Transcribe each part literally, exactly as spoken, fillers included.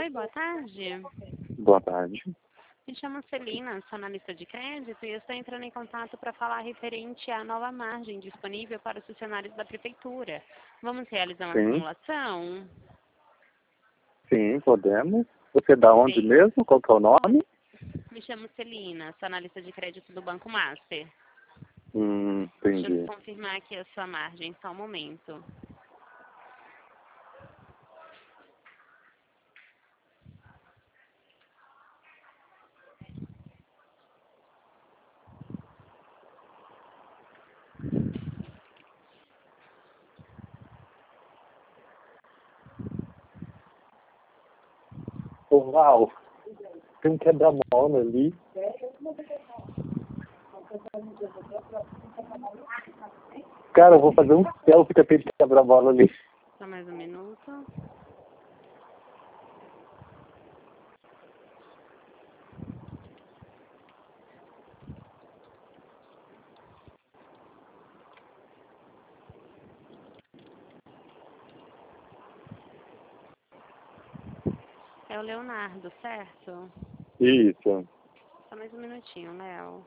Oi, boa tarde. Boa tarde. Me chamo Celina, sou analista de crédito e eu estou entrando em contato para falar referente à nova margem disponível para os funcionários da prefeitura. Vamos realizar uma Sim, simulação? sim, podemos. Você é da onde Sim. mesmo? Qual que é o nome? Me chamo Celina, sou analista de crédito do Banco Master. Hum, Deixa eu entendi. confirmar aqui a sua margem, só um momento. Uau, tem um quebra-mola ali. Cara, eu vou fazer um selfie com aquele quebra-mola ali. Só mais um minuto. É o Leonardo, certo? Isso. Só mais um minutinho, Léo.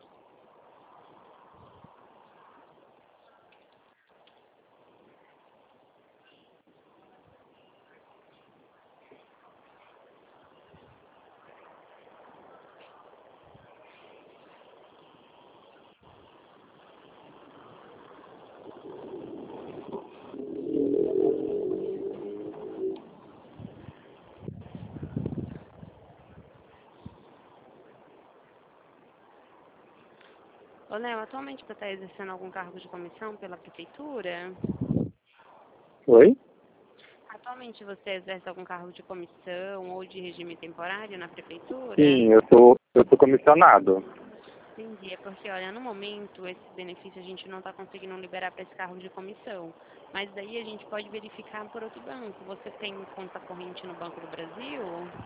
Ô, Léo, atualmente você está exercendo algum cargo de comissão pela prefeitura? Oi? Atualmente você exerce algum cargo de comissão ou de regime temporário na prefeitura? Sim, eu sou, eu sou comissionado. Entendi, é porque, olha, no momento esse benefício a gente não está conseguindo liberar para esse cargo de comissão. Mas daí a gente pode verificar por outro banco. Você tem conta corrente no Banco do Brasil?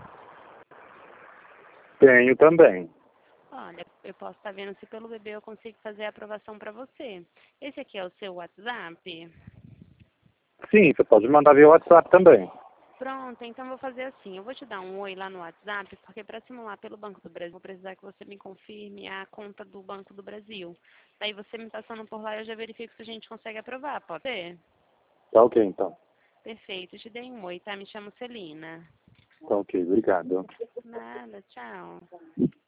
Tenho também. Olha, eu posso estar vendo se pelo B B eu consigo fazer a aprovação para você. Esse aqui é o seu WhatsApp? Sim, você pode mandar via WhatsApp também. Pronto, então eu vou fazer assim, eu vou te dar um oi lá no WhatsApp, porque para simular pelo Banco do Brasil, vou precisar que você me confirme a conta do Banco do Brasil. Daí você me passando por lá, eu já verifico se a gente consegue aprovar, pode ser? Tá ok, então. Perfeito, te dei um oi, tá? Me chamo Celina. Tá ok, obrigado. Nada, tchau.